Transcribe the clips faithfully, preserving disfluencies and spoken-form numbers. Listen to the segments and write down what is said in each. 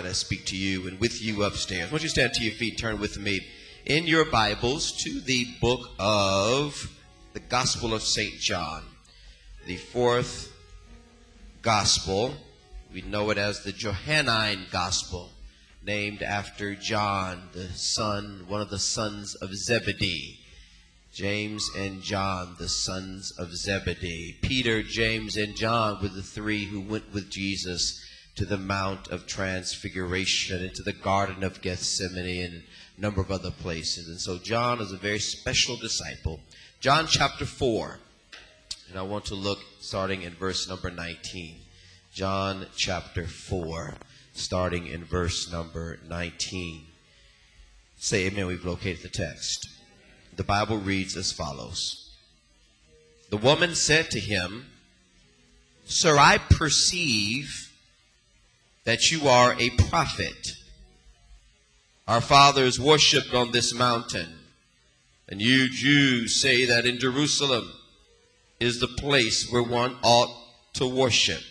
try to speak to you and with you upstairs. Won't you stand to your feet, turn with me in your Bibles to the book of the Gospel of Saint John, the fourth Gospel. We know it as the Johannine Gospel, named after John, the son, one of the sons of Zebedee. James and John, the sons of Zebedee. Peter, James, and John were the three who went with Jesus to the Mount of Transfiguration, into the Garden of Gethsemane, and a number of other places. And so John is a very special disciple. John chapter four, and I want to look starting in verse number nineteen. John chapter four, starting in verse number nineteen. Say amen, we've located the text. The Bible reads as follows. The woman said to him, Sir, I perceive that you are a prophet. Our fathers worshipped on this mountain, and you Jews say that in Jerusalem is the place where one ought to worship.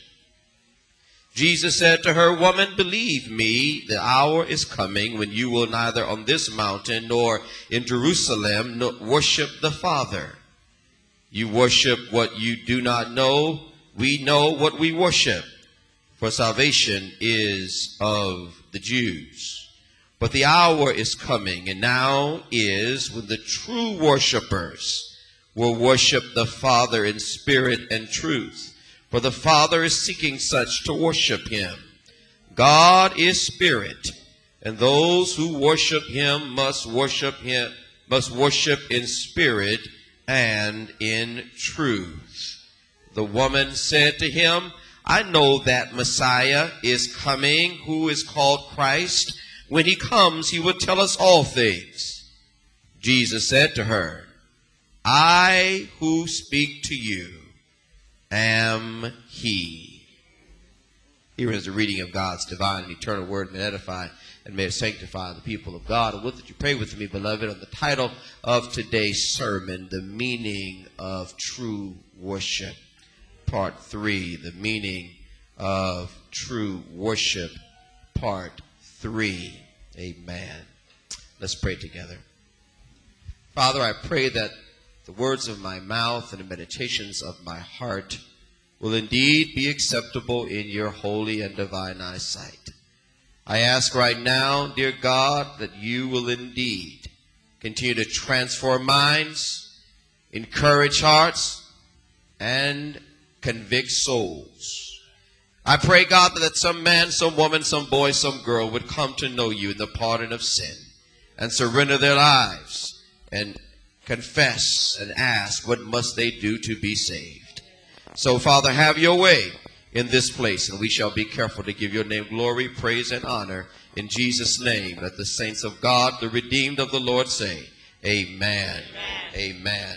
Jesus said to her, Woman, believe me, the hour is coming when you will neither on this mountain nor in Jerusalem worship the Father. You worship what you do not know. We know what we worship, for salvation is of the Jews. But the hour is coming, and now is, when the true worshipers will worship the Father in spirit and truth. For the Father is seeking such to worship him. God is spirit, and those who worship him must worship him, must worship in spirit and in truth. The woman said to him, I know that Messiah is coming, who is called Christ. When he comes, he will tell us all things. Jesus said to her, I who speak to you am he. Here is the reading of God's divine and eternal word. May it edify and may it sanctify the people of God. And would that you pray with me, beloved, on the title of today's sermon, The Meaning of True Worship. Part three, The Meaning of True Worship. Part three. Amen. Let's pray together. Father, I pray that the words of my mouth and the meditations of my heart will indeed be acceptable in your holy and divine eyesight. I ask right now, dear God, that you will indeed continue to transform minds, encourage hearts, and convict souls. I pray, God, that some man, some woman, some boy, some girl would come to know you in the pardon of sin and surrender their lives and confess and ask, what must they do to be saved? So, Father, have your way in this place, and we shall be careful to give your name glory, praise, and honor. In Jesus' name, let the saints of God, the redeemed of the Lord, say, Amen. Amen. Amen.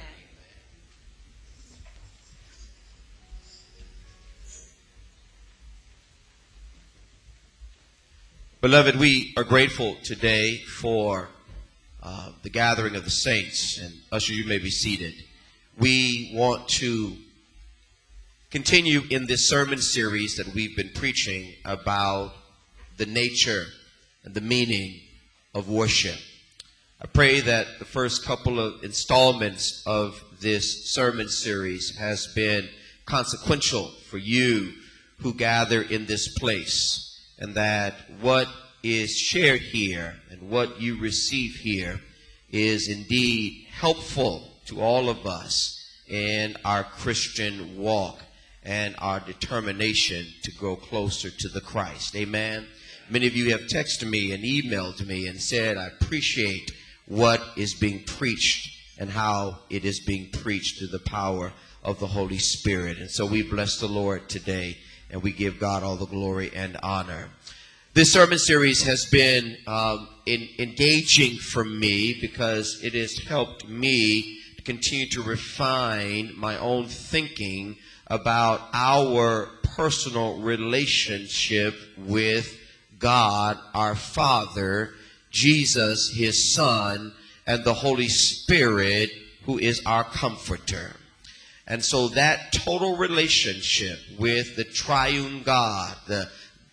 Beloved, we are grateful today for uh, the gathering of the saints. And usher, you may be seated. We want to continue in this sermon series that we've been preaching about the nature and the meaning of worship. I pray that the first couple of installments of this sermon series has been consequential for you who gather in this place, and that what is shared here and what you receive here is indeed helpful to all of us in our Christian walk and our determination to grow closer to the Christ. Amen. Many of you have texted me and emailed me and said, I appreciate what is being preached and how it is being preached through the power of the Holy Spirit. And so we bless the Lord today, and we give God all the glory and honor. This sermon series has been um, in, engaging for me because it has helped me to continue to refine my own thinking about our personal relationship with God, our Father, Jesus, his Son, and the Holy Spirit, who is our comforter. And so that total relationship with the triune God, the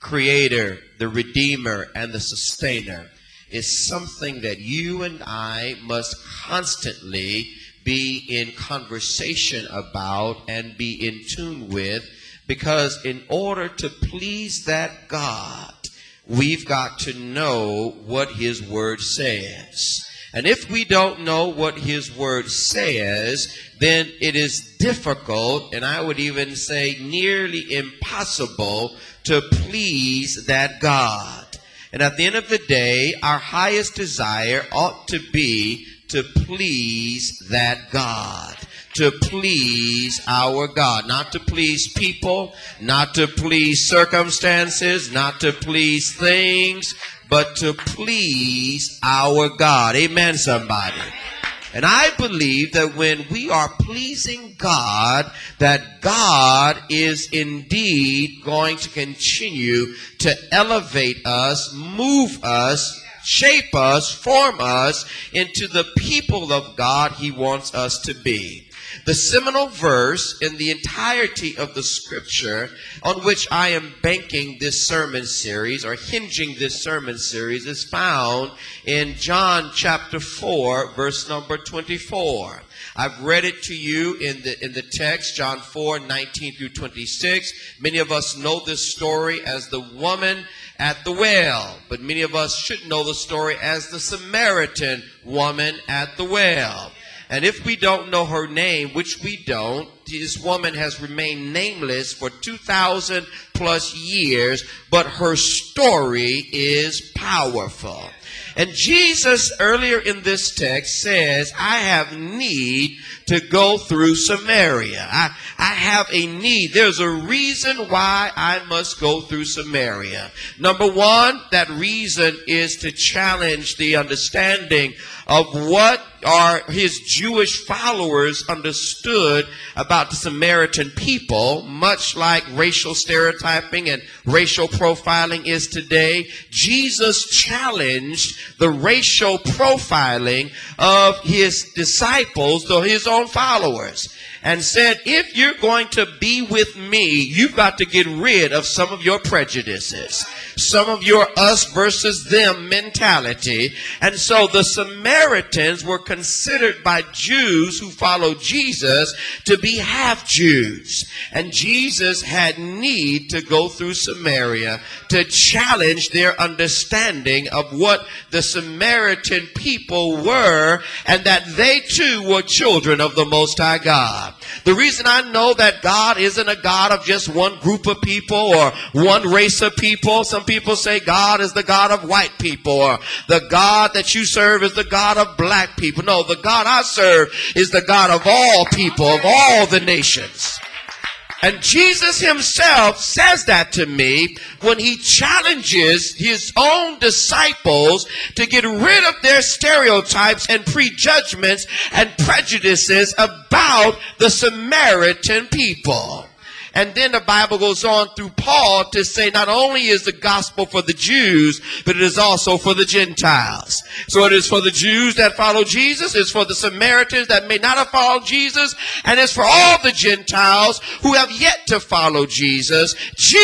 Creator, the Redeemer, and the Sustainer is something that you and I must constantly be in conversation about and be in tune with, because in order to please that God, we've got to know what His Word says. And if we don't know what His Word says, then it is difficult, and I would even say nearly impossible, to please that God. And at the end of the day, our highest desire ought to be to please that God. To please our God. Not to please people, not to please circumstances, not to please things, but to please our God. Amen, somebody. And I believe that when we are pleasing God, that God is indeed going to continue to elevate us, move us, shape us, form us into the people of God He wants us to be. The seminal verse in the entirety of the scripture on which I am banking this sermon series, or hinging this sermon series, is found in John chapter four, verse number twenty-four. I've read it to you in the in the text, John four, nineteen through twenty-six. Many of us know this story as the woman at the well, but many of us should know the story as the Samaritan woman at the well. And if we don't know her name, which we don't, this woman has remained nameless for two thousand plus years, but her story is powerful. And Jesus earlier in this text says, I have need to go through Samaria. I, I have a need. There's a reason why I must go through Samaria. Number one, that reason is to challenge the understanding of what are his Jewish followers understood about the Samaritan people, much like racial stereotyping and racial profiling is today. Jesus challenged the racial profiling of his disciples, or his own followers, and said, if you're going to be with me, you've got to get rid of some of your prejudices, some of your us versus them mentality. And so the Samaritans were considered by Jews who followed Jesus to be half Jews. And Jesus had need to go through Samaria to challenge their understanding of what the Samaritan people were, and that they too were children of the Most High God. The reason I know that God isn't a God of just one group of people or one race of people. Some people say God is the God of white people, or the God that you serve is the God of black people. No, the God I serve is the God of all people, of all the nations. And Jesus himself says that to me when he challenges his own disciples to get rid of their stereotypes and prejudgments and prejudices about the Samaritan people. And then the Bible goes on through Paul to say not only is the gospel for the Jews, but it is also for the Gentiles. So it is for the Jews that follow Jesus, it's for the Samaritans that may not have followed Jesus, and it's for all the Gentiles who have yet to follow Jesus.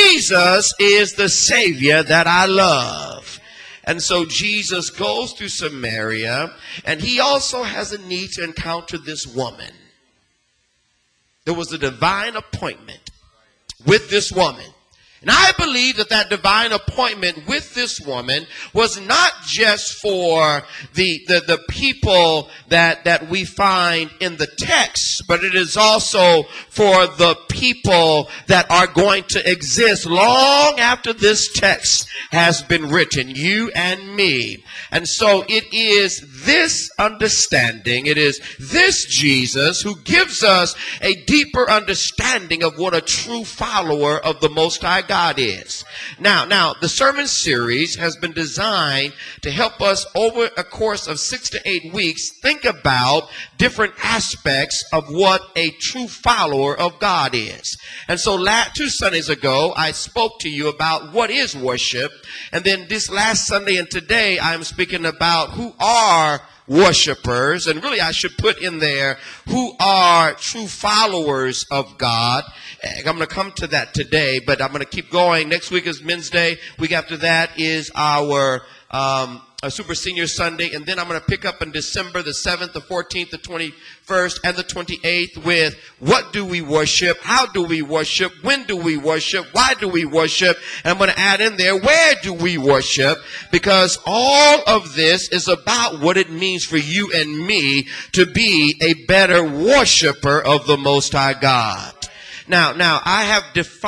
Jesus is the Savior that I love. And so Jesus goes through Samaria, and he also has a need to encounter this woman. There was a divine appointment with this woman. And I believe that that divine appointment with this woman was not just for the, the, the people that, that we find in the text, but it is also for the people that are going to exist long after this text has been written, you and me. And so it is this understanding, it is this Jesus who gives us a deeper understanding of what a true follower of the Most High God is. Now, now, the sermon series has been designed to help us over a course of six to eight weeks think about different aspects of what a true follower of God is. And so last, two Sundays ago, I spoke to you about what is worship. And then this last Sunday and today, I'm speaking about who are worshipers. And really I should put in there who are true followers of God. I'm going to come to that today, but I'm going to keep going. Next week is Men's Day. Week after that is our um, a Super Senior Sunday. And then I'm going to pick up in December the seventh, the fourteenth, the twenty-first, and the twenty-eighth with what do we worship? How do we worship? When do we worship? Why do we worship? And I'm going to add in there, where do we worship? Because all of this is about what it means for you and me to be a better worshiper of the Most High God. Now, now, I have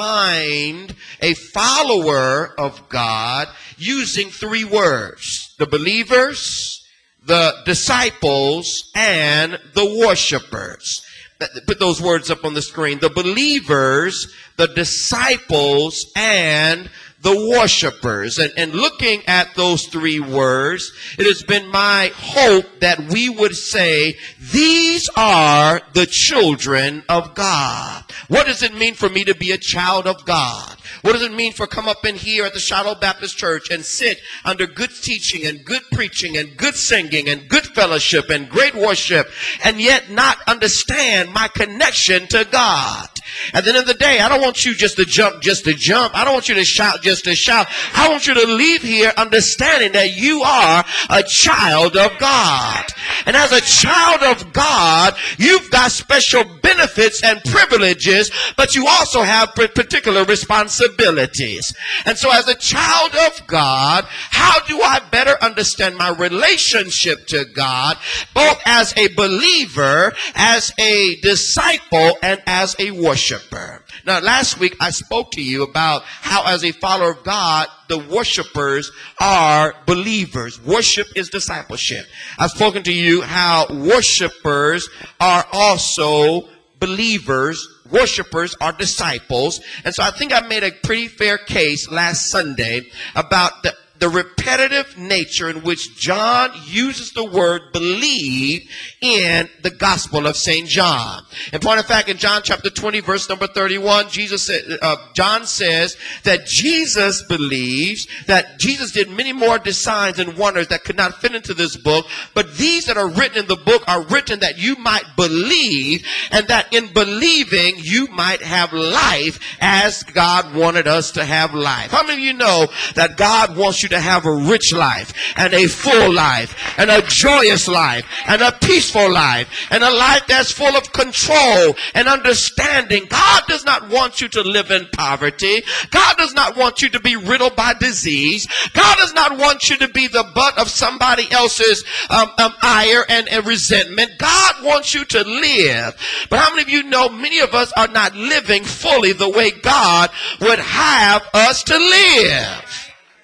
defined a follower of God using three words: the believers, the disciples, and the worshipers. Put those words up on the screen. The believers, the disciples, and the worshipers. And, and looking at those three words, it has been my hope that we would say, these are the children of God. What does it mean for me to be a child of God? What does it mean for come up in here at the Shiloh Baptist Church and sit under good teaching and good preaching and good singing and good fellowship and great worship and yet not understand my connection to God? At the end of the day, I don't want you just to jump, just to jump. I don't want you to shout, just to shout. I want you to leave here understanding that you are a child of God. And as a child of God, you've got special benefits and privileges, but you also have particular responsibilities. And so as a child of God, how do I better understand my relationship to God, both as a believer, as a disciple, and as a worshiper? Now, last week I spoke to you about how as a follower of God, the worshipers are believers. Worship is discipleship. I've spoken to you how worshipers are also believers. Worshipers are disciples. And so I think I made a pretty fair case last Sunday about the the repetitive nature in which John uses the word believe in the Gospel of Saint John. In point of fact, in John chapter twenty, verse number thirty-one, Jesus said, uh, John says that Jesus believes, that Jesus did many more signs and wonders that could not fit into this book, but these that are written in the book are written that you might believe, and that in believing you might have life as God wanted us to have life. How many of you know that God wants you to have a rich life and a full life and a joyous life and a peaceful life and a life that's full of control and understanding? God does not want you to live in poverty. God does not want you to be riddled by disease. God does not want you to be the butt of somebody else's um, um, ire and, and resentment. God wants you to live. But how many of you know many of us are not living fully the way God would have us to live?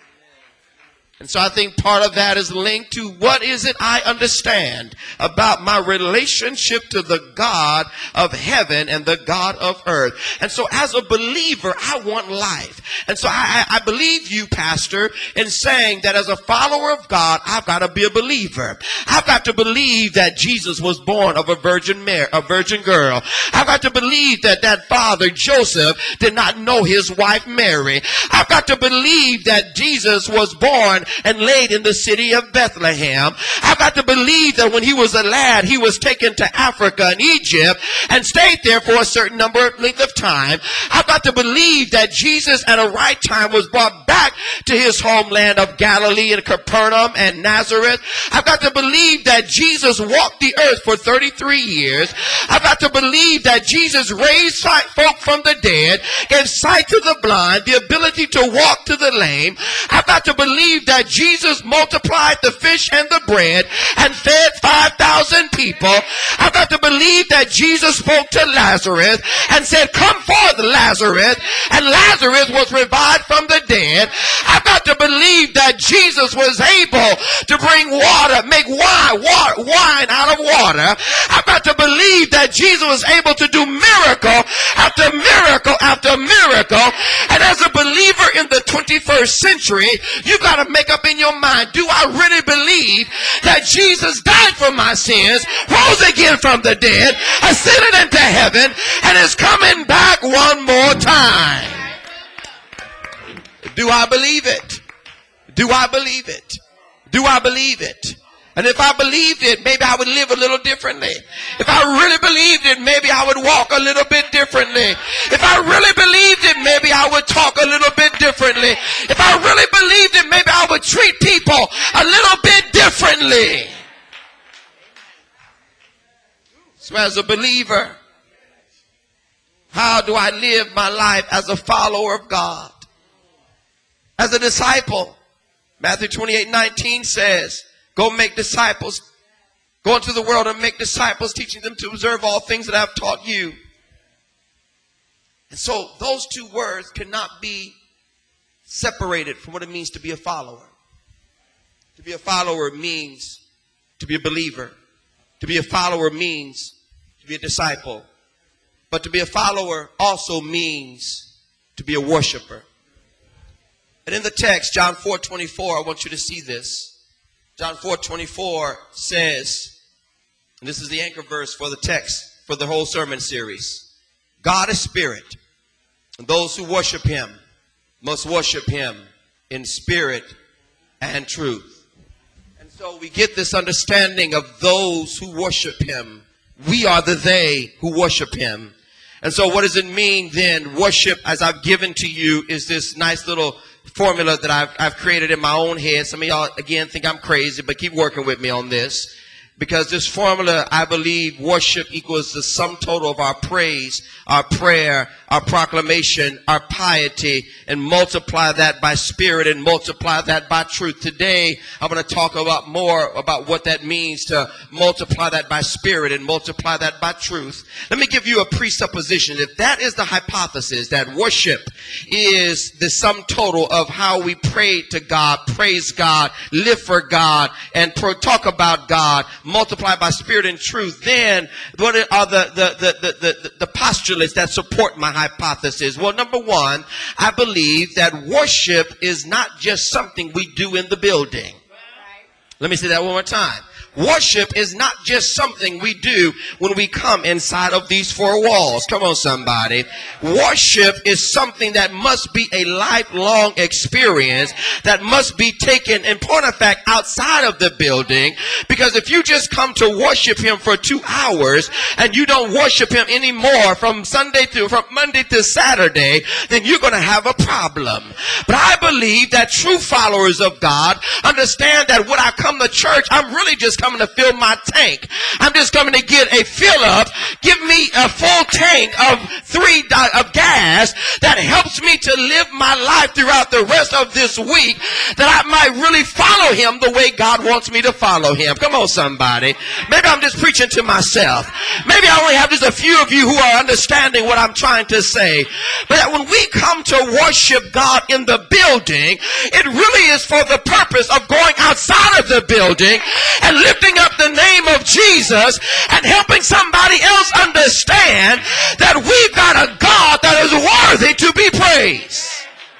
And so I think part of that is linked to what is it I understand about my relationship to the God of heaven and the God of earth. And so as a believer, I want life. And so I, I believe you, Pastor, in saying that as a follower of God, I've got to be a believer. I've got to believe that Jesus was born of a virgin Mary, a virgin girl. I've got to believe that that father, Joseph, did not know his wife, Mary. I've got to believe that Jesus was born and laid in the city of Bethlehem. I've got to believe that when he was a lad, he was taken to Africa and Egypt and stayed there for a certain number of length of time. I've got to believe that Jesus at a right time was brought back to his homeland of Galilee and Capernaum and Nazareth. I've got to believe that Jesus walked the earth for thirty-three years. I've got to believe that Jesus raised folk from the dead, gave sight to the blind, the ability to walk to the lame. I've got to believe that Jesus multiplied the fish and the bread and fed five thousand people. I've got to believe that Jesus spoke to Lazarus and said, "Come forth, Lazarus," and Lazarus was revived from the dead. I've got to believe that Jesus was able to bring water, make wine, water, wine out of water. I've got to believe that Jesus was able to do miracle after miracle after miracle. And as a believer in the twenty-first century, you've got to make up in your mind, do I really believe that Jesus died for my sins, rose again from the dead, ascended into heaven, and is coming back one more time? Do I believe it? Do I believe it? Do I believe it? And if I believed it, maybe I would live a little differently. If I really believed it, maybe I would walk a little bit differently. If I really believed it, maybe I would talk a little bit differently. If I really believed it, maybe I would treat people a little bit differently. So as a believer, how do I live my life as a follower of God? As a disciple, Matthew twenty-eight nineteen says, go make disciples. Go into the world and make disciples, teaching them to observe all things that I've taught you. And so those two words cannot be separated from what it means to be a follower. To be a follower means to be a believer. To be a follower means to be a disciple. But to be a follower also means to be a worshiper. And in the text, John four twenty-four, I want you to see this. John four twenty-four says, and this is the anchor verse for the text for the whole sermon series. God is spirit, and those who worship him must worship him in spirit and truth. And so we get this understanding of those who worship him. We are the they who worship him. And so what does it mean then? Worship, as I've given to you, is this nice little formula that I've, I've created in my own head. Some of y'all, again, think I'm crazy, but keep working with me on this. Because this formula, I believe, worship equals the sum total of our praise, our prayer, our proclamation, our piety, and multiply that by spirit and multiply that by truth. Today, I'm going to talk about more about what that means to multiply that by spirit and multiply that by truth. Let me give you a presupposition. If that is the hypothesis, that worship is the sum total of how we pray to God, praise God, live for God, and pro- talk about God, multiplied by spirit and truth, then what are the, the, the, the, the, the postulates that support my hypothesis? Well, number one, I believe that worship is not just something we do in the building. Let me say that one more time. Worship is not just something we do when we come inside of these four walls. Come on, somebody. Worship is something that must be a lifelong experience that must be taken, in point of fact, outside of the building. Because if you just come to worship him for two hours and you don't worship him anymore from Sunday to, from Monday to Saturday, then you're going to have a problem. But I believe that true followers of God understand that when I come to church, I'm really just coming to fill my tank. I'm just coming to get a fill up. Give me a full tank of three di- of gas that helps me to live my life throughout the rest of this week, that I might really follow him the way God wants me to follow him. Come on, somebody. Maybe I'm just preaching to myself. Maybe I only have just a few of you who are understanding what I'm trying to say. But that when we come to worship God in the building, it really is for the purpose of going outside of the building and lifting up the name of Jesus and helping somebody else understand that we've got a God that is worthy to be praised.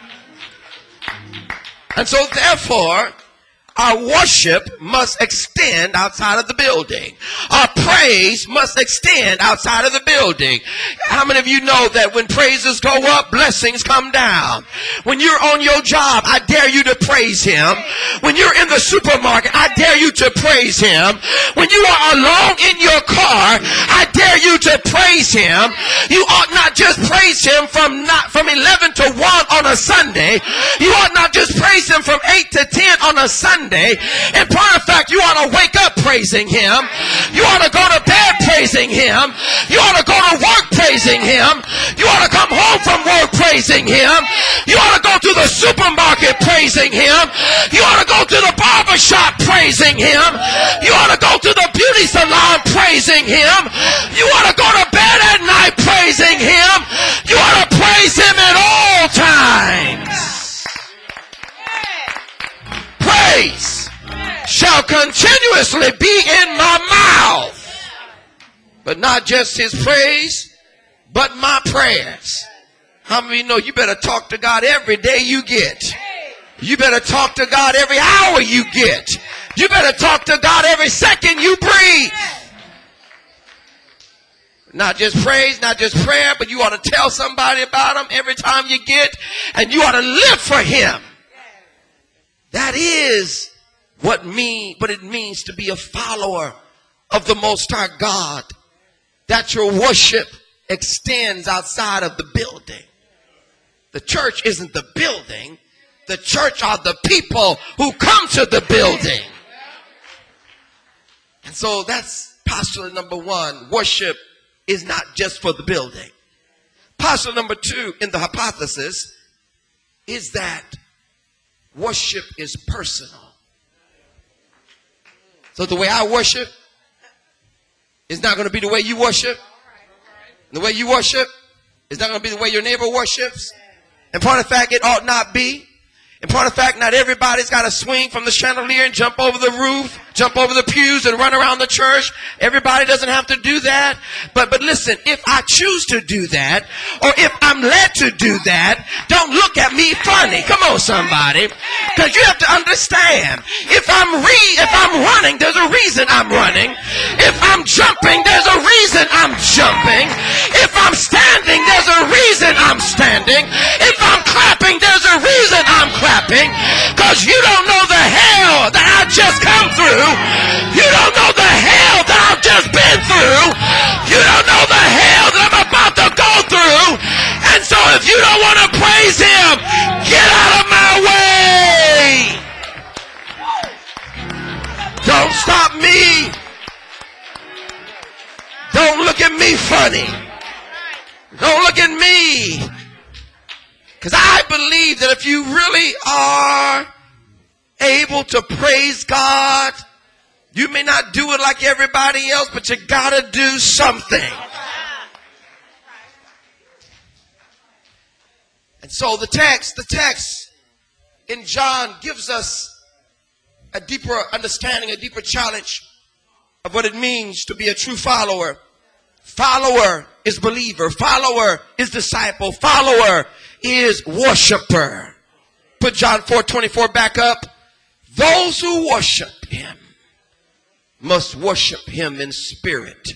And so therefore, our worship must extend outside of the building. Our praise must extend outside of the building. How many of you know that when praises go up, blessings come down? When you're on your job, I dare you to praise him. When you're in the supermarket, I dare you to praise him. When you are alone in your car, I dare you to praise him. You ought not just praise him from not from eleven to one on a Sunday. You ought not just praise him from eight to ten on a Sunday. In point of fact, you ought to wake up praising him. You ought to go to bed praising him. You ought to go to work praising him. You ought to come home from work praising him. You ought to go to the supermarket praising him. You ought to go to the barber shop praising him. You ought to go to the beauty salon praising him. You ought to go to bed at night praising him. You ought to praise him at all times. Praise shall continuously be in my mouth. But not just his praise, but my prayers. How many of you know you better talk to God every day you get? You better talk to God every hour you get. You better talk to God every second you breathe. Not just praise, not just prayer, but you ought to tell somebody about him every time you get, and you ought to live for him. That is what mean what it means to be a follower of the Most High God, that your worship extends outside of the building. The church isn't the building. The church are the people who come to the building. And so that's postulate number one. Worship is not just for the building. Postulate number two in the hypothesis is that worship is personal. So the way I worship is not going to be the way you worship. The way you worship is not going to be the way your neighbor worships. In point of fact, it ought not be. In point of fact, not everybody's got to swing from the chandelier and jump over the roof, jump over the pews and run around the church. Everybody doesn't have to do that. But, but listen, if I choose to do that, or if I'm led to do that, don't look at me funny. Come on, somebody. Because you have to understand, if I'm re, if I'm running, there's a reason I'm running. If I'm jumping, there's a reason I'm jumping. If I'm standing, there's a reason I'm standing. If I'm clapping, there's a reason I'm clapping. Because you don't know the hell that I just come through. You don't know the hell that I've just been through. You don't know the hell that I'm about to go through. And so if you don't want to praise him, get out of my way. Don't stop me. Don't look at me funny. Don't look at me. Because I believe that if you really are able to praise God, you may not do it like everybody else, but you got to do something. And so the text, the text in John gives us a deeper understanding, a deeper challenge of what it means to be a true follower. Follower is believer. Follower is disciple. Follower is worshiper. Put John four twenty-four back up. Those who worship him must worship him in spirit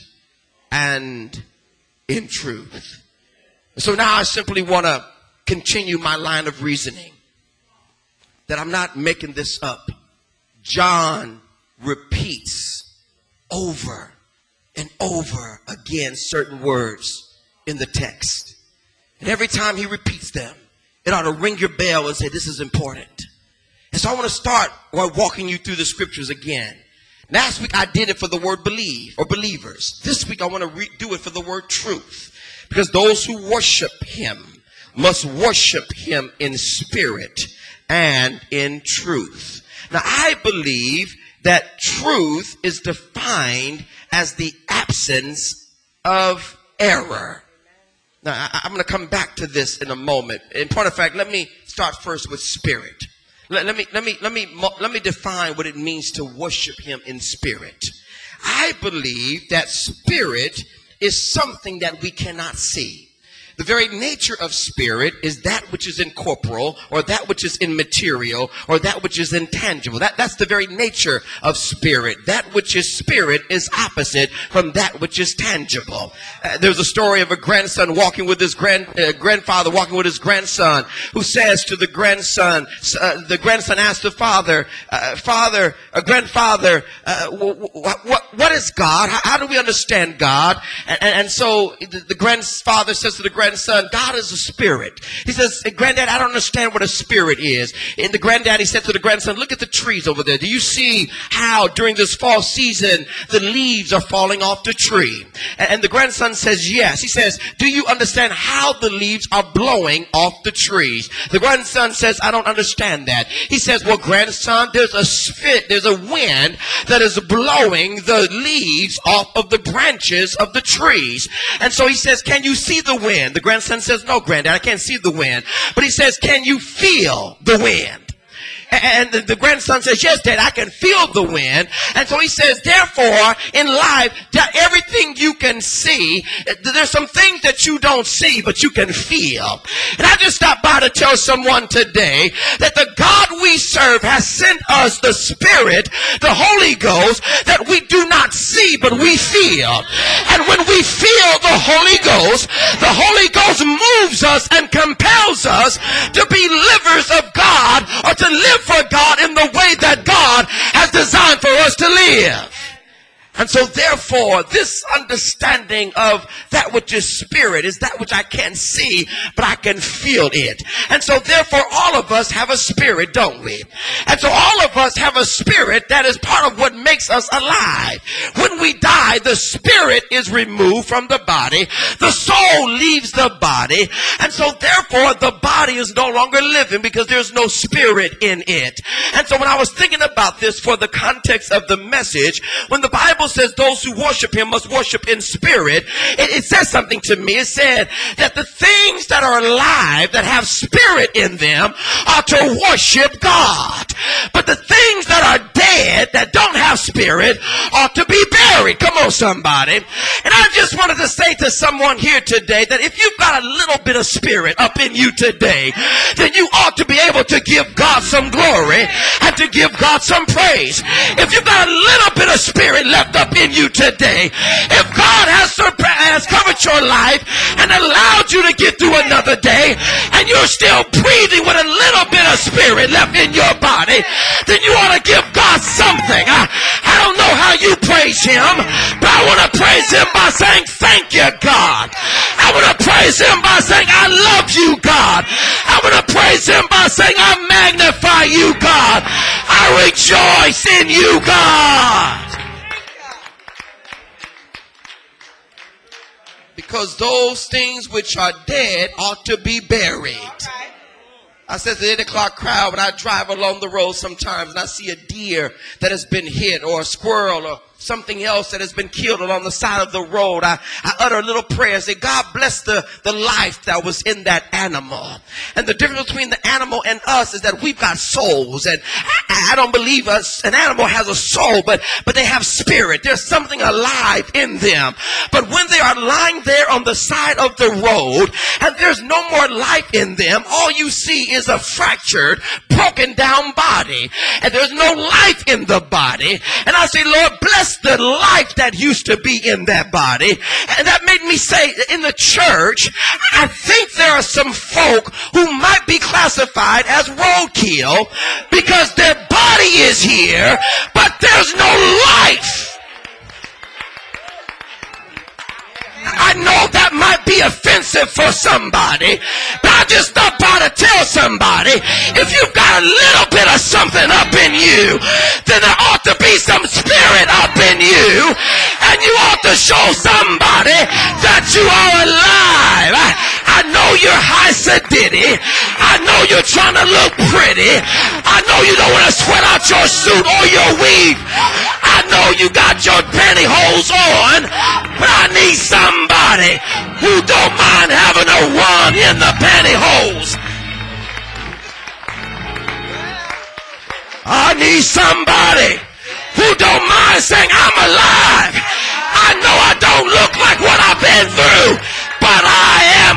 and in truth. So now I simply want to continue my line of reasoning that I'm not making this up. John repeats over and over again certain words in the text. And every time he repeats them, it ought to ring your bell and say, this is important. And so I want to start by walking you through the scriptures again. Last week I did it for the word believe or believers. This week I want to re- do it for the word truth. Because those who worship him must worship him in spirit and in truth. Now I believe that truth is defined as the absence of error. Now, I, I'm going to come back to this in a moment. In point of fact, let me start first with spirit. Let, let me let me let me let me define what it means to worship him in spirit. I believe that spirit is something that we cannot see. The very nature of spirit is that which is incorporeal, or that which is immaterial, or that which is intangible. That, that's the very nature of spirit. That which is spirit is opposite from that which is tangible. Uh, there's a story of a grandson walking with his grand, uh, grandfather walking with his grandson, who says to the grandson, uh, the grandson asks the father, uh, father, uh, grandfather, uh, w- w- what, what is God? How, how do we understand God? And, and, and so the, the grandfather says to the grandson, Son, God is a spirit. He says, Granddad, I don't understand what a spirit is. And the granddaddy said to the grandson, look at the trees over there. Do you see how during this fall season the leaves are falling off the tree? And the grandson says, yes. He says, do you understand how the leaves are blowing off the trees? The grandson says, I don't understand that. He says, well, grandson, there's a spit, there's a wind that is blowing the leaves off of the branches of the trees. And so he says, can you see the wind? The grandson says, no, Granddad, I can't see the wind. But he says, can you feel the wind? And the grandson says, yes, Dad, I can feel the wind. And so he says, therefore, in life, everything you can see, there's some things that you don't see, but you can feel. And I just stopped by to tell someone today that the God we serve has sent us the Spirit, the Holy Ghost, that we do not see, but we feel. And when we feel the Holy Ghost, the Holy Ghost moves us and compels us to be livers of God, or to live for God in the way that God live. And so therefore, this understanding of that which is spirit is that which I can't see, but I can feel it. And so therefore, all of us have a spirit, don't we? And so all of us have a spirit that is part of what makes us alive. When we die, the spirit is removed from the body. The soul leaves the body. And so therefore, the body is no longer living because there's no spirit in it. And so when I was thinking about this for the context of the message, when the Bible says those who worship him must worship in spirit, it, it says something to me. It said that the things that are alive, that have spirit in them, are to worship God. But the things that are dead, that don't have spirit, are to be buried. Come on, somebody. And I just wanted to say to someone here today that if you've got a little bit of spirit up in you today, then you ought to be able to give God some glory and to give God some praise. If you've got a little bit of spirit left up in you today, if God has, has covered your life and allowed you to get through another day, and you're still breathing with a little bit of spirit left in your body, then you ought to give God something. I, I don't know how you praise him, but I want to praise him by saying thank you, God. I want to praise him by saying I love you, God. I want to praise him by saying I magnify you, God. I rejoice in you, God. Because those things which are dead ought to be buried. I said to the eight o'clock crowd, when I drive along the road sometimes and I see a deer that has been hit, or a squirrel, or something else that has been killed along the side of the road, I, I utter a little prayer and say, God bless the, the life that was in that animal. And the difference between the animal and us is that we've got souls. And I, I don't believe us, an animal has a soul, but, but they have spirit. There's something alive in them. But when they are lying there on the side of the road and there's no more life in them, all you see is a fractured, broken down body. And there's no life in the body. And I say, Lord, bless the life that used to be in that body. And that made me say, in the church, I think there are some folk who might be classified as roadkill because their body is here, but there's no life. I know that might be offensive for somebody, but I just thought by to tell somebody, if you've got a little bit of something up in you, then there ought to be some spirit up in you, and you ought to show somebody that you are alive. I, I know you're high sedity. I know you're trying to look pretty. I know you don't want to sweat out your suit or your weave. I know you got your pantyhose on, but I need somebody who don't mind having a run in the pantyhose. I need somebody who don't mind saying, I'm alive. I know I don't look like what I've been through, but I am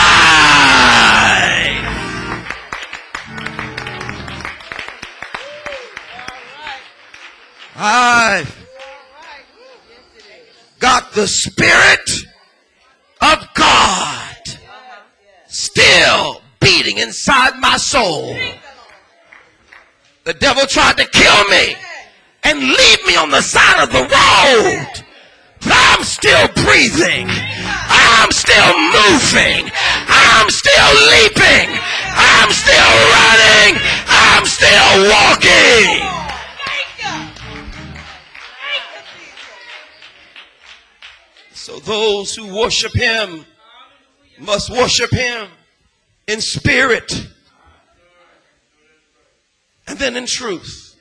alive. I've got the Spirit of God still beating inside my soul. The devil tried to kill me and leave me on the side of the road. But I'm still breathing. I'm still moving. I'm still leaping. I'm still running. I'm still walking. So those who worship him must worship him in spirit and then in truth.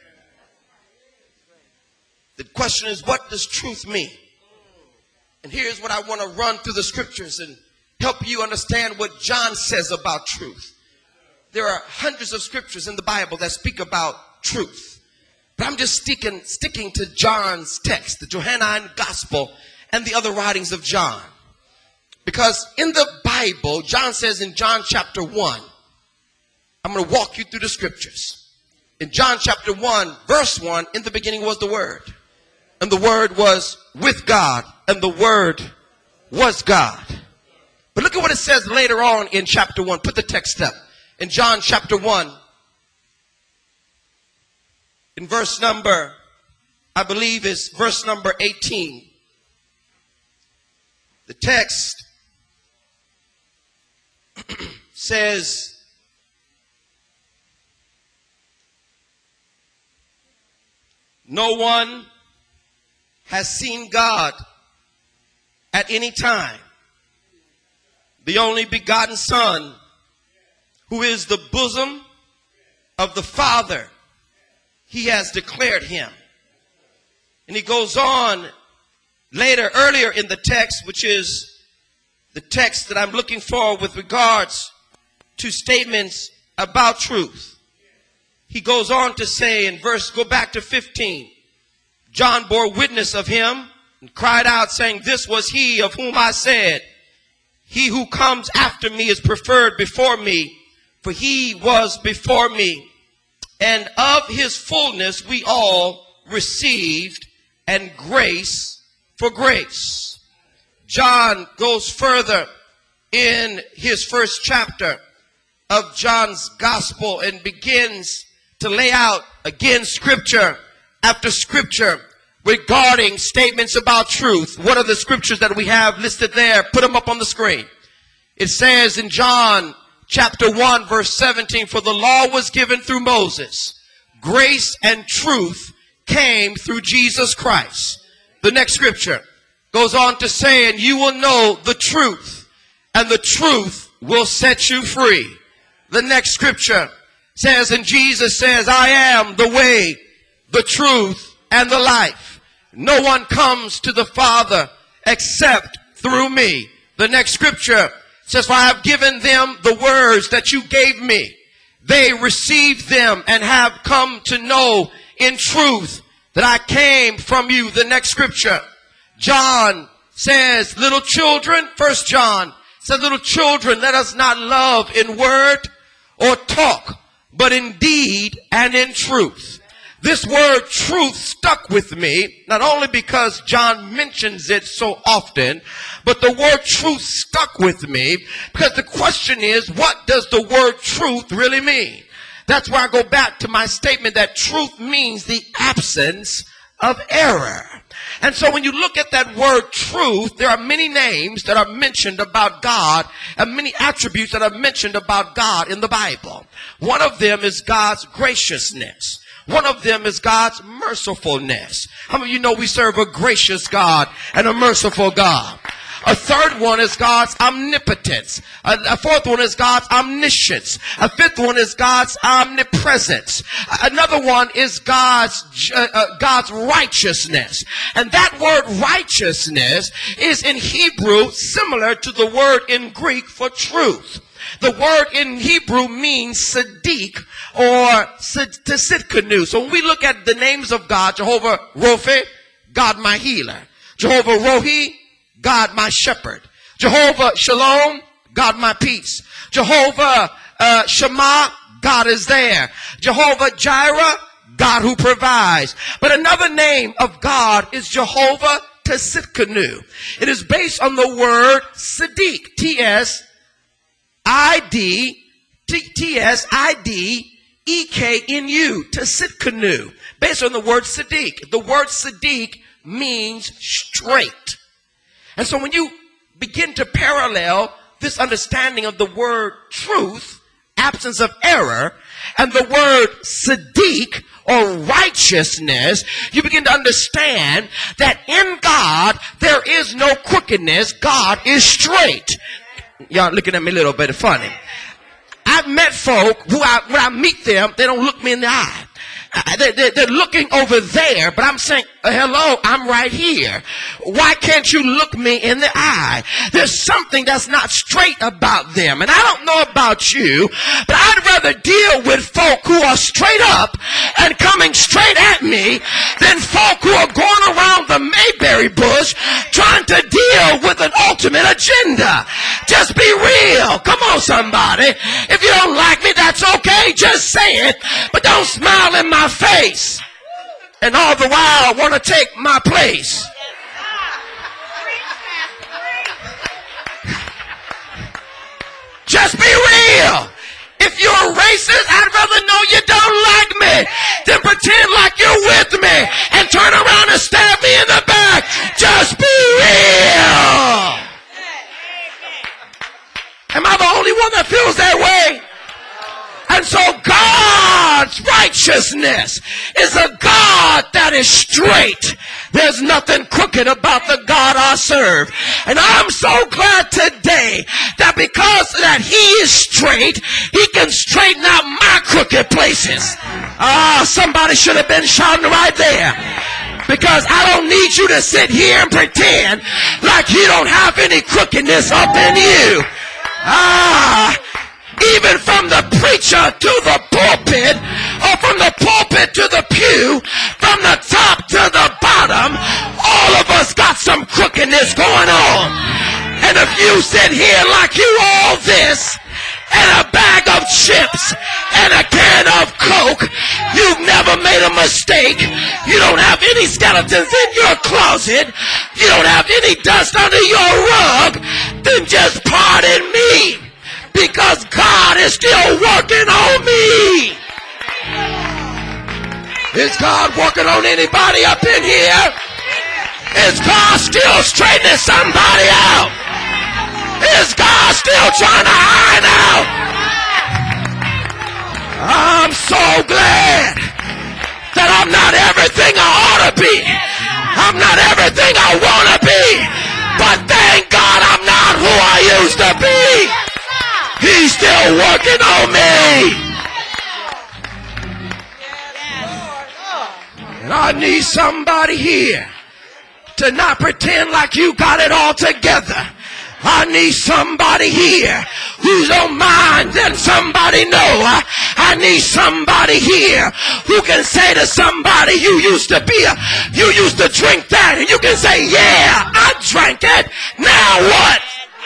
The question is, what does truth mean? And here's what I want to run through the scriptures and help you understand what John says about truth. There are hundreds of scriptures in the Bible that speak about truth. But I'm just sticking, sticking to John's text, the Johannine Gospel, and the other writings of John. Because in the Bible, John says in John chapter one, I'm going to walk you through the scriptures. In John chapter one, verse one, in the beginning was the Word. And the Word was with God. And the Word was God. But look at what it says later on in chapter one. Put the text up. In John chapter one, in verse number I believe is verse number eighteen. The text says, no one has seen God at any time. The only begotten Son, who is the bosom of the Father, he has declared him. And he goes on later, earlier in the text, which is the text that I'm looking for with regards to statements about truth. He goes on to say in verse, go back to fifteen, John bore witness of him and cried out, saying, this was he of whom I said, he who comes after me is preferred before me, for he was before me. And of his fullness we all received, and grace for grace. John goes further in his first chapter of John's gospel and begins to lay out again scripture after scripture regarding statements about truth. What are the scriptures that we have listed there? Put them up on the screen. It says in John chapter one verse seventeen, for the law was given through Moses. Grace and truth came through Jesus Christ. The next scripture goes on to say, and you will know the truth, and the truth will set you free. The next scripture says, and Jesus says, I am the way, the truth, and the life. No one comes to the Father except through me. The next scripture says, for I have given them the words that you gave me. They received them and have come to know in truth that I came from you. The next scripture, John says, little children, First John says, little children, let us not love in word or talk, but in deed and in truth. This word truth stuck with me, not only because John mentions it so often, but the word truth stuck with me because the question is, what does the word truth really mean? That's where I go back to my statement that truth means the absence of error. And so when you look at that word truth, there are many names that are mentioned about God and many attributes that are mentioned about God in the Bible. One of them is God's graciousness. One of them is God's mercifulness. How many of you know we serve a gracious God and a merciful God? A third one is God's omnipotence. A, a fourth one is God's omniscience. A fifth one is God's omnipresence. Another one is God's uh, uh, God's righteousness. And that word righteousness is in Hebrew similar to the word in Greek for truth. The word in Hebrew means Sadiq or Tsidkenu. So when we look at the names of God, Jehovah Rophe, God my healer. Jehovah Rohi, God my shepherd. Jehovah Shalom, God my peace. Jehovah uh, Shema, God is there. Jehovah Jireh, God who provides. But another name of God is Jehovah Tsidkenu. It is based on the word Sadiq, T S I D T S I D E K N U, Tsidkenu, based on the word Sadiq. The word Sadiq means straight. And so when you begin to parallel this understanding of the word truth, absence of error, and the word Sadiq or righteousness, you begin to understand that in God there is no crookedness. God is straight. Y'all looking at me a little bit funny. I've met folk who I, when I meet them, they don't look me in the eye. They're, they're, they're looking over there, but I'm saying, hello, I'm right here. Why can't you look me in the eye? There's something that's not straight about them. And I don't know about you, but I'd rather deal with folk who are straight up and coming straight at me than folk who are going around the Mayberry bush trying to deal with an ultimate agenda. Just be real. Come on, somebody. If you don't like me, that's okay. Just say it, but don't smile in my face and all the while want to take my place. Just be real. If you're a racist, I'd rather know you don't like me than pretend like you're with me and turn around a God that is straight. There's nothing crooked about the God I serve. And I'm so glad today that because that he is straight, he can straighten out my crooked places. Ah, somebody should have been shouting right there. Because I don't need you to sit here and pretend like you don't have any crookedness up in you. Ah, even from the preacher to the pulpit, or from the pulpit to the pew, from the top to the bottom, all of us got some crookedness going on. And if you sit here like you all this, and a bag of chips, and a can of Coke, you've never made a mistake. You don't have any skeletons in your closet. You don't have any dust under your rug. Then just pardon me. Because God is still working on me. Is God working on anybody up in here? Is God still straightening somebody out? Is God still trying to iron out? I'm so glad that I'm not everything I ought to be. I'm not everything I want to be. But thank God I'm not who I used to be. He's still working on me. And I need somebody here to not pretend like you got it all together. I need somebody here who don't mind letting somebody know. I, I need somebody here who can say to somebody, you used to be a, you used to drink that, and you can say, yeah, I drank it. Now what?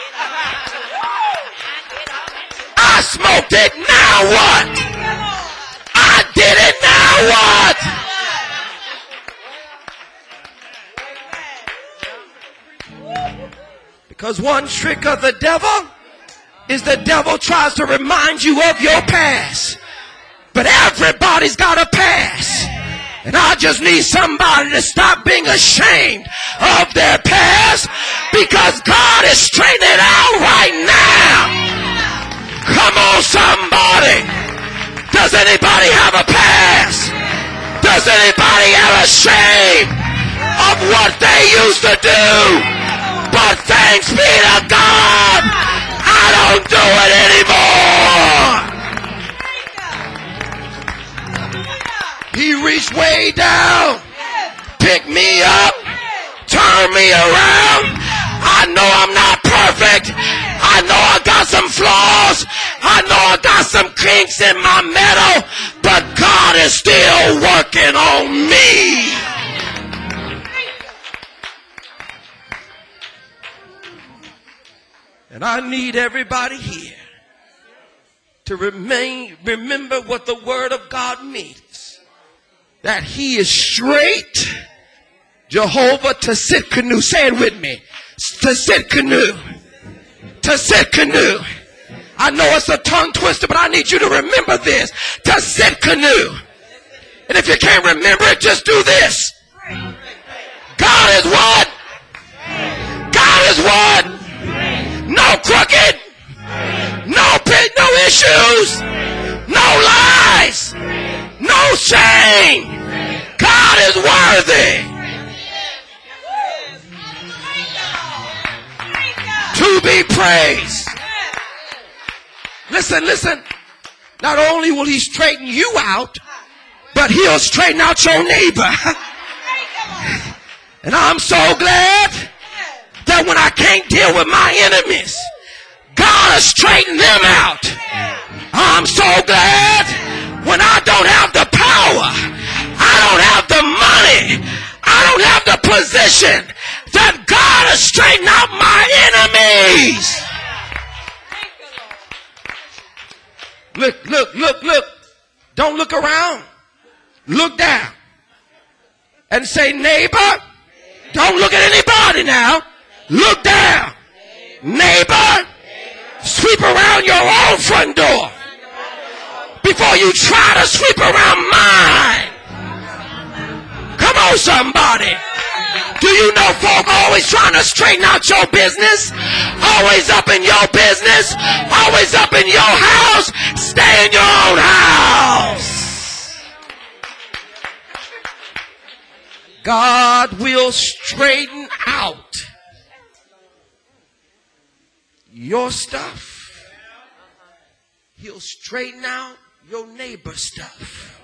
I smoked it, now what? I did it, now what? Because one trick of the devil is the devil tries to remind you of your past. But everybody's got a past. And I just need somebody to stop being ashamed of their past, because God is straightening it out right now. Come on, somebody. Does anybody have a past? Does anybody have a shame of what they used to do? But thanks be to God, I don't do it anymore. He reached way down, picked me up, turned me around. I know I'm not perfect. I know I got some flaws. I know I got some kinks in my metal, but God is still working on me. And I need everybody here to remain, remember what the word of God means. That he is straight. Jehovah Tsidkenu. Say it with me. Tsidkenu. Tsidkenu. I know it's a tongue twister, but I need you to remember this. Tsidkenu. And if you can't remember it, just do this. God is what? God is what? No crooked. No pit, no issues. No lies. No shame. God is worthy to be praised. Listen, listen. Not only will he straighten you out, but he'll straighten out your neighbor. And I'm so glad that when I can't deal with my enemies, God will straighten them out. I'm so glad when I don't have the power, I don't have the money, I don't have the position, that God will straighten out my enemies. Look, look, look, look. Don't look around. Look down. And say, neighbor, don't look at anybody now. Look down. Neighbor, sweep around your own front door before you try to sweep around mine. Come on, somebody. Do you know folk always trying to straighten out your business? Always up in your business? Always up in your house? Stay in your own house. God will straighten out your stuff. He'll straighten out your neighbor's stuff.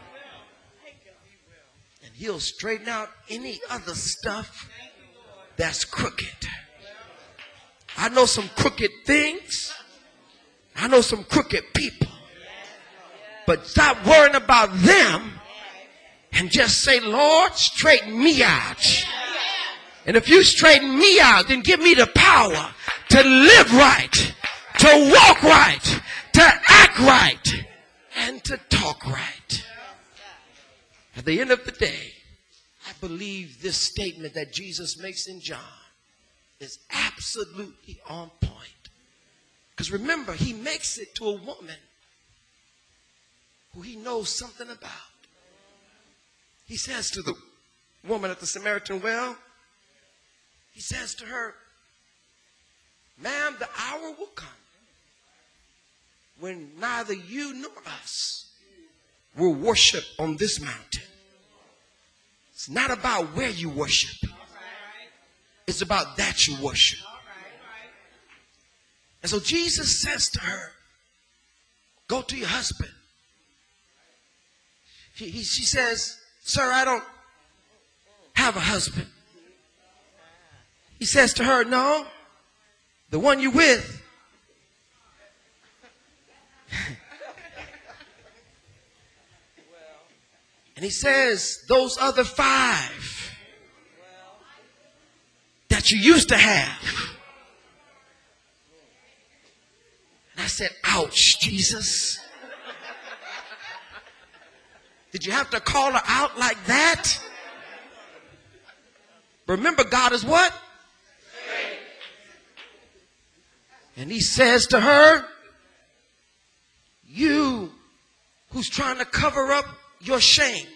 And he'll straighten out any other stuff that's crooked. I know some crooked things. I know some crooked people. But stop worrying about them and just say, Lord, straighten me out. And if you straighten me out, then give me the power to live right, to walk right, to act right, and to talk right. At the end of the day, I believe this statement that Jesus makes in John is absolutely on point. Because remember, he makes it to a woman who he knows something about. He says to the woman at the Samaritan well, he says to her, ma'am, the hour will come when neither you nor us will worship on this mountain. It's not about where you worship. It's about that you worship. And so Jesus says to her, go to your husband. He, he, she says, sir, I don't have a husband. He says to her, no, the one you're with. And he says, those other five that you used to have. And I said, ouch, Jesus. Did you have to call her out like that? Remember, God is what? And he says to her, you who's trying to cover up your shame,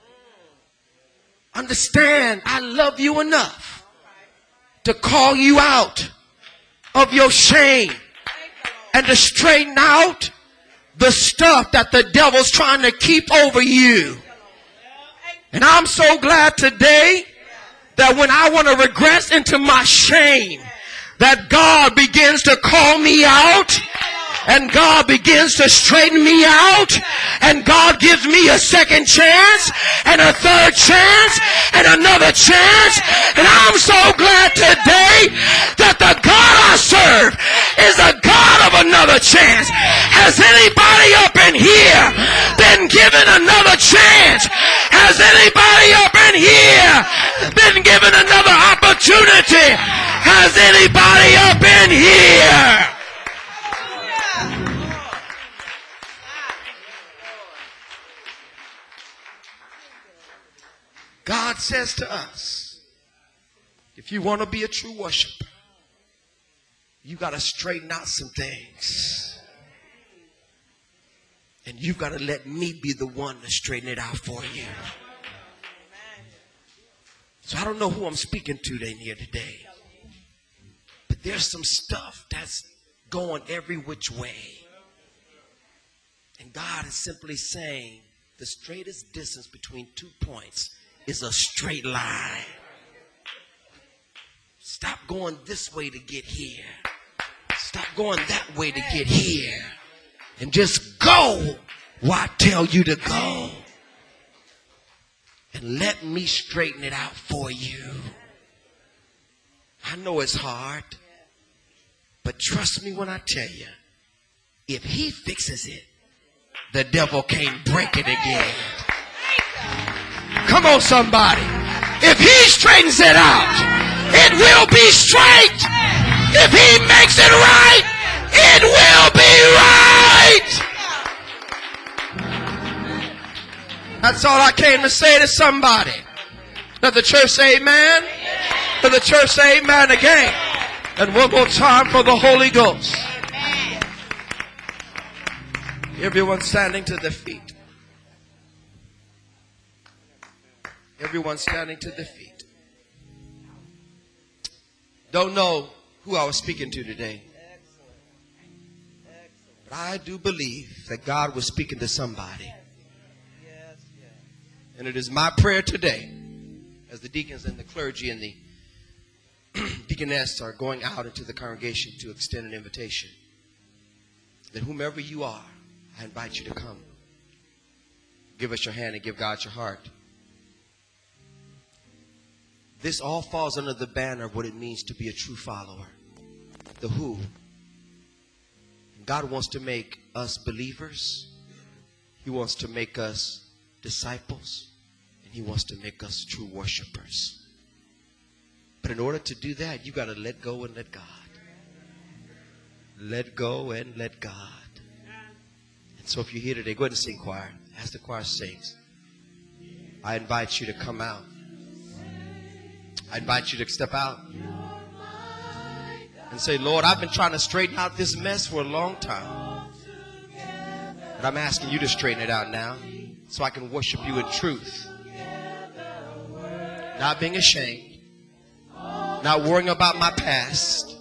understand I love you enough to call you out of your shame and to straighten out the stuff that the devil's trying to keep over you. And I'm so glad today that when I want to regress into my shame, that God begins to call me out, and God begins to straighten me out, and God gives me a second chance and a third chance and another chance. And I'm so glad today that the God I serve is a God of another chance. Has anybody up in here been given another chance? Has anybody up in here been given another opportunity? Has anybody up in here? God says to us, if you want to be a true worshiper, you got to straighten out some things. And you've got to let me be the one to straighten it out for you. So I don't know who I'm speaking to in here today, but there's some stuff that's going every which way. And God is simply saying the straightest distance between two points is a straight line. Stop going this way to get here. Stop going that way to get here. And just go where I tell you to go. And let me straighten it out for you. I know it's hard, but trust me when I tell you, if he fixes it, the devil can't break it again. Come on, somebody. If he straightens it out, it will be straight. If he makes it right, it will be right. That's all I came to say to somebody. Let the church say amen. Let the church say amen again. And one more time for the Holy Ghost. Everyone standing to their feet. Everyone standing to their feet. Don't know who I was speaking to today. But I do believe that God was speaking to somebody. And it is my prayer today as the deacons and the clergy and the deaconess are going out into the congregation to extend an invitation, then whomever you are, I invite you to come. Give us your hand and give God your heart. This all falls under the banner of what it means to be a true follower. The who. God wants to make us believers. He wants to make us disciples. And He wants to make us true worshipers. But in order to do that, you got to let go and let God. Let go and let God. And so if you're here today, go ahead and sing, choir. As the choir sings, I invite you to come out. I invite you to step out and say, Lord, I've been trying to straighten out this mess for a long time. But I'm asking you to straighten it out now so I can worship you in truth. Not being ashamed. Not worrying about my past.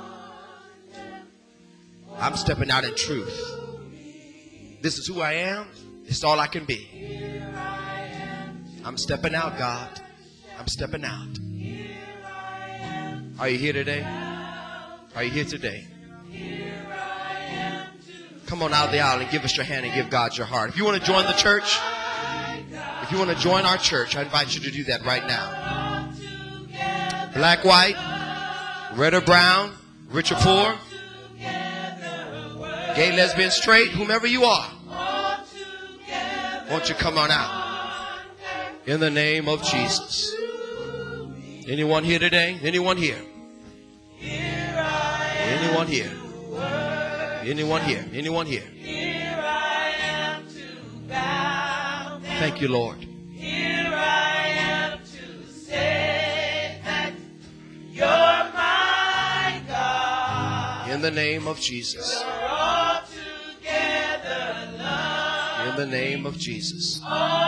I'm stepping out in truth. This is who I am. It's all I can be. I'm stepping out, God. I'm stepping out. Are you here today? Are you here today? Come on out of the aisle and give us your hand and give God your heart. If you want to join the church, if you want to join our church, I invite you to do that right now. Black, white, red or brown, rich or poor, gay, lesbian, straight, whomever you are. Won't you come on out? In the name of Jesus. Anyone here today? Anyone here? Anyone here? Anyone here? Anyone here? Thank you, Lord. Here I am to say that you're my God. In the name of Jesus. You're all together love. In the name of Jesus. All